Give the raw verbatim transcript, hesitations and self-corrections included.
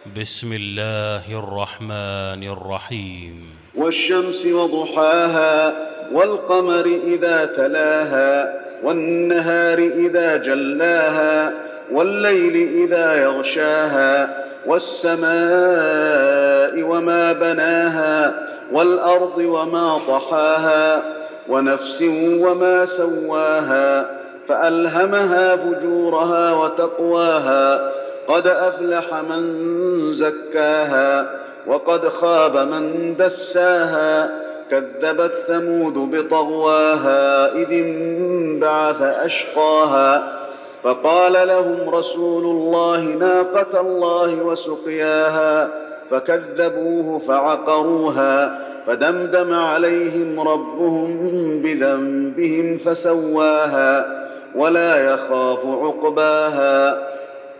بسم الله الرحمن الرحيم. والشمس وضحاها والقمر إذا تلاها والنهار إذا جلاها والليل إذا يغشاها والسماء وما بناها والأرض وما طحاها ونفس وما سواها فألهمها فجورها وتقواها قد أفلح من زكاها وقد خاب من دساها كذبت ثمود بطغواها إذ انبعث أشقاها فقال لهم رسول الله ناقة الله وسقياها فكذبوه فعقروها فدمدم عليهم ربهم بذنبهم فسواها ولا يخاف عقباها